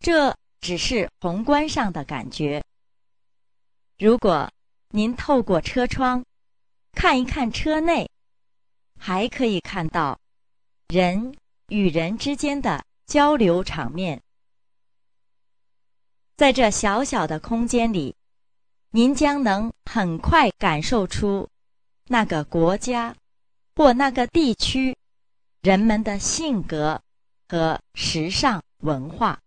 这只是宏观上的感觉。如果您透过车窗看一看车内，还可以看到人与人之间的交流场面。在这小小的空间里，您将能很快感受出那个国家或那个地区人们的性格和时尚文化。